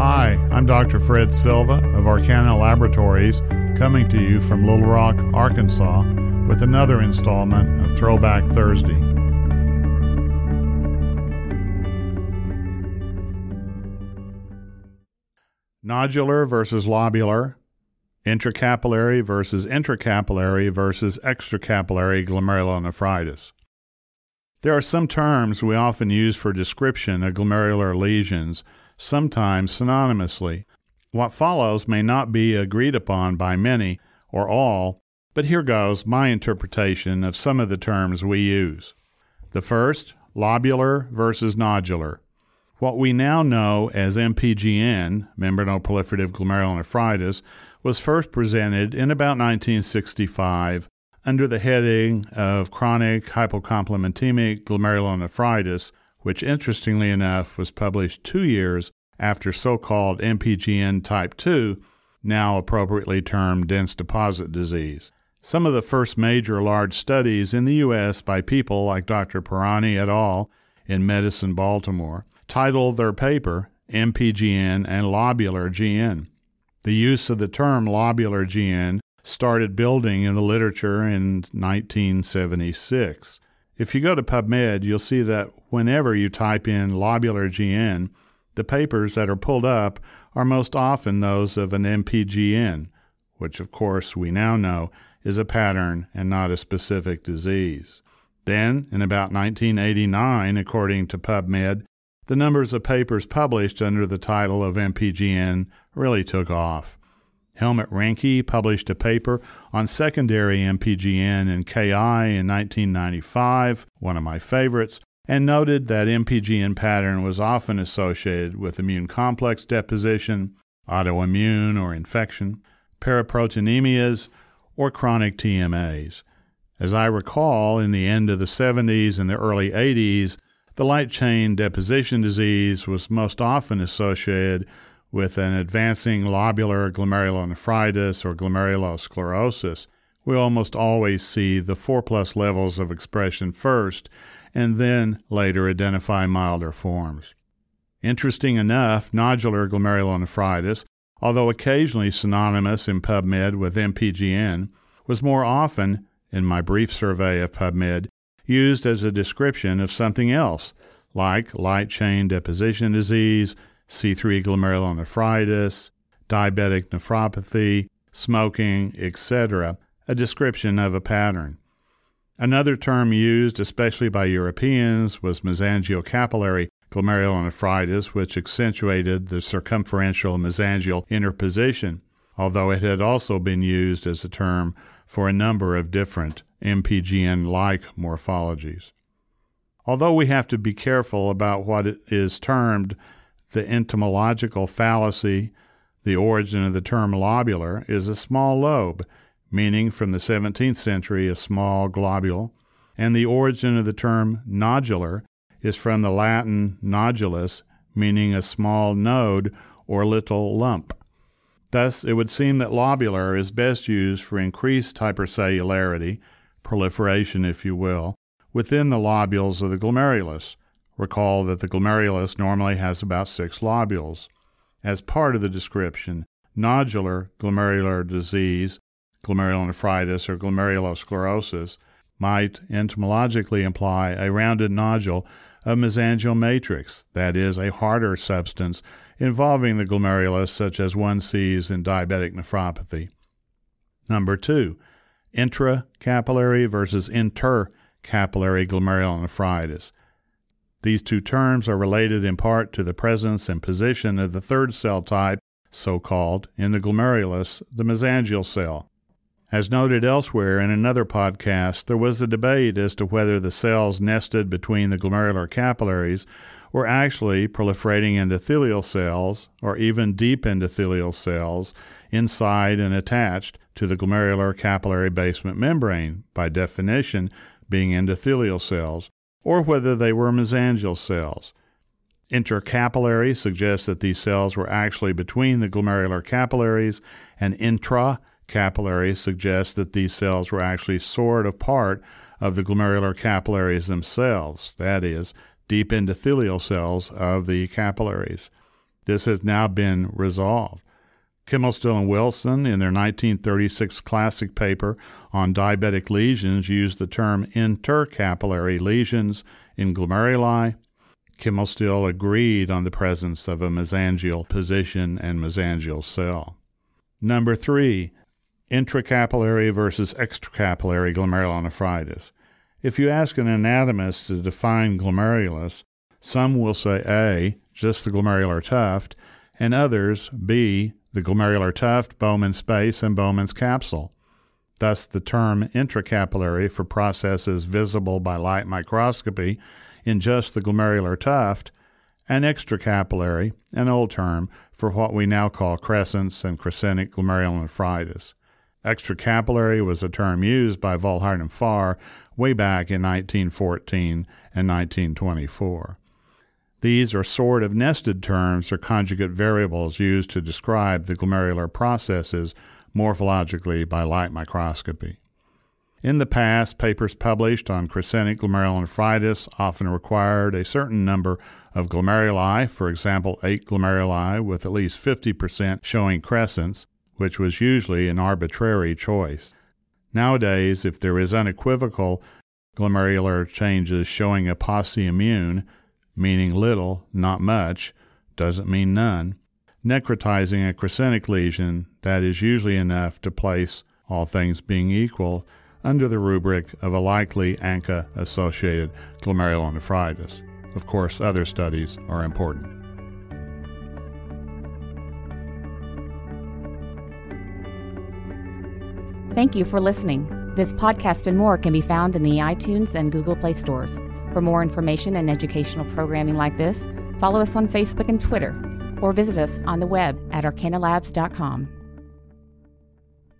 Hi, I'm Dr. Fred Silva of Arcana Laboratories, coming to you from Little Rock, Arkansas, with another installment of Throwback Thursday. Nodular versus lobular, intracapillary versus intracapillary versus extracapillary glomerulonephritis. There are some terms we often use for description of glomerular lesions, sometimes synonymously. What follows may not be agreed upon by many or all, but here goes my interpretation of some of the terms we use. The first, lobular versus nodular. What we now know as MPGN, membranoproliferative glomerulonephritis, was first presented in about 1965 under the heading of chronic hypocomplementemic glomerulonephritis, which interestingly enough was published 2 years after so-called MPGN type 2, now appropriately termed dense deposit disease. Some of the first major large studies in the U.S. by people like Dr. Pirani et al. In Medicine, Baltimore, titled their paper MPGN and Lobular GN. The use of the term lobular GN started building in the literature in 1976. If you go to PubMed, you'll see that whenever you type in lobular GN, the papers that are pulled up are most often those of an MPGN, which of course we now know is a pattern and not a specific disease. Then, in about 1989, according to PubMed, the numbers of papers published under the title of MPGN really took off. Helmut Reinke published a paper on secondary MPGN and KI in 1995, one of my favorites, and noted that MPGN pattern was often associated with immune complex deposition, autoimmune or infection, paraproteinemias, or chronic TMAs. As I recall, in the end of the 70s and the early 80s, the light chain deposition disease was most often associated with an advancing lobular glomerulonephritis or glomerulosclerosis. We almost always see the 4+ levels of expression first, and then later identify milder forms. Interesting enough, nodular glomerulonephritis, although occasionally synonymous in PubMed with MPGN, was more often, in my brief survey of PubMed, used as a description of something else, like light chain deposition disease, C3 glomerulonephritis, diabetic nephropathy, smoking, etc., a description of a pattern. Another term used, especially by Europeans, was mesangiocapillary glomerulonephritis, which accentuated the circumferential mesangial interposition, although it had also been used as a term for a number of different MPGN-like morphologies. Although we have to be careful about what is termed the entomological fallacy, the origin of the term lobular is a small lobe, meaning from the 17th century a small globule, and the origin of the term nodular is from the Latin nodulus, meaning a small node or little lump. Thus, it would seem that lobular is best used for increased hypercellularity, proliferation if you will, within the lobules of the glomerulus. Recall that the glomerulus normally has about 6 lobules. As part of the description, nodular glomerular disease, glomerulonephritis or glomerulosclerosis, might entomologically imply a rounded nodule of mesangial matrix, that is, a harder substance involving the glomerulus such as one sees in diabetic nephropathy. Number 2, intracapillary versus intercapillary glomerulonephritis. These two terms are related in part to the presence and position of the third cell type, so-called, in the glomerulus, the mesangial cell. As noted elsewhere in another podcast, there was a debate as to whether the cells nested between the glomerular capillaries were actually proliferating endothelial cells or even deep endothelial cells inside and attached to the glomerular capillary basement membrane, by definition being endothelial cells, or whether they were mesangial cells. Intercapillary suggests that these cells were actually between the glomerular capillaries, and intracapillary suggests that these cells were actually sort of part of the glomerular capillaries themselves, that is, deep endothelial cells of the capillaries. This has now been resolved. Kimmelstill and Wilson, in their 1936 classic paper on diabetic lesions, used the term intercapillary lesions in glomeruli. Kimmelstill agreed on the presence of a mesangial position and mesangial cell. Number 3, intracapillary versus extracapillary glomerulonephritis. If you ask an anatomist to define glomerulus, some will say A, just the glomerular tuft, and others B, the glomerular tuft, Bowman's space, and Bowman's capsule. Thus, the term intracapillary for processes visible by light microscopy in just the glomerular tuft, and extracapillary, an old term, for what we now call crescents and crescentic glomerulonephritis. Extracapillary was a term used by Volhard and Farr way back in 1914 and 1924. These are sort of nested terms or conjugate variables used to describe the glomerular processes morphologically by light microscopy. In the past, papers published on crescentic glomerulonephritis often required a certain number of glomeruli, for example 8 glomeruli with at least 50% showing crescents, which was usually an arbitrary choice. Nowadays, if there is unequivocal glomerular changes showing a posse immune, meaning little, not much, doesn't mean none, necrotizing a crescentic lesion, that is usually enough to place, all things being equal, under the rubric of a likely ANCA-associated glomerulonephritis. Of course, other studies are important. Thank you for listening. This podcast and more can be found in the iTunes and Google Play stores. For more information and educational programming like this, follow us on Facebook and Twitter, or visit us on the web at arcanalabs.com.